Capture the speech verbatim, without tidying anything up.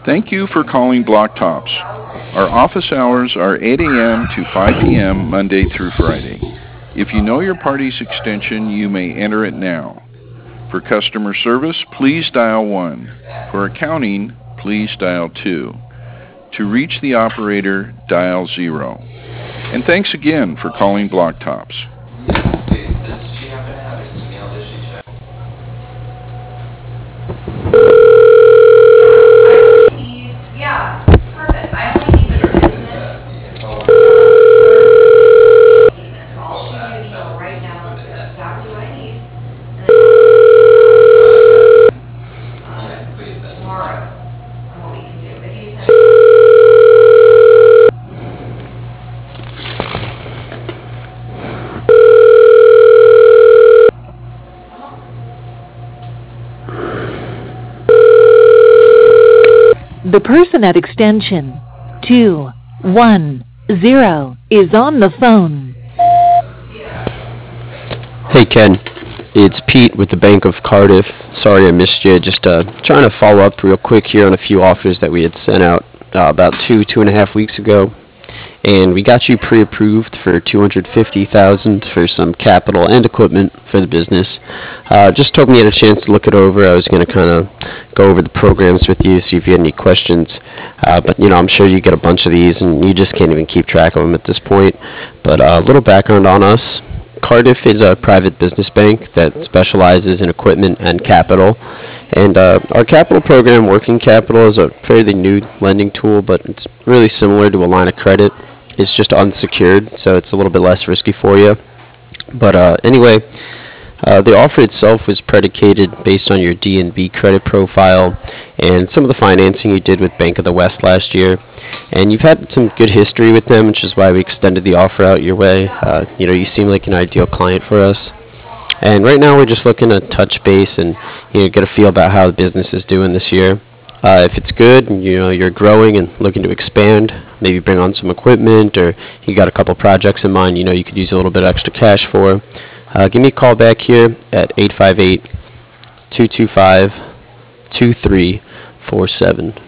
Thank you for calling Block Tops. Our office hours are eight A M to five P M Monday through Friday. If you know your party's extension, you may enter it now. For customer service, please dial one. For accounting, please dial two. To reach the operator, dial zero. And thanks again for calling Block Tops. Does she happen to have an email? Does she check? I only need, yeah, perfect. I only need the business. I'll shoot you an email right now. That's exactly what I need. And then, uh, tomorrow, on what we can do. If you send The person at extension two one zero is on the phone. Hey Ken, it's Pete with the Bank of Cardiff. Sorry I missed you. Just uh, trying to follow up real quick here on a few offers that we had sent out uh, about two, two and a half weeks ago. And we got you pre-approved for two hundred fifty thousand dollars for some capital and equipment for the business. Uh, just hoping you had a chance to look it over. I was going to kind of go over the programs with you, see if you had any questions. Uh, but, you know, I'm sure you get a bunch of these, and you just can't even keep track of them at this point. But uh, a little background on us. Cardiff is a private business bank that specializes in equipment and capital. And uh, our capital program, Working Capital, is a fairly new lending tool, but it's really similar to a line of credit. It's just unsecured, so it's a little bit less risky for you. But uh, anyway, uh, the offer itself was predicated based on your D N B credit profile and some of the financing you did with Bank of the West last year. And you've had some good history with them, which is why we extended the offer out your way. Uh, you know, you seem like an ideal client for us. And right now we're just looking to touch base and, you know, get a feel about how the business is doing this year. Uh, if it's good, and, you know, you're growing and looking to expand, maybe bring on some equipment, or you got a couple projects in mind, you know, you could use a little bit of extra cash for, uh, give me a call back here at eight five eight, two two five, two three four seven.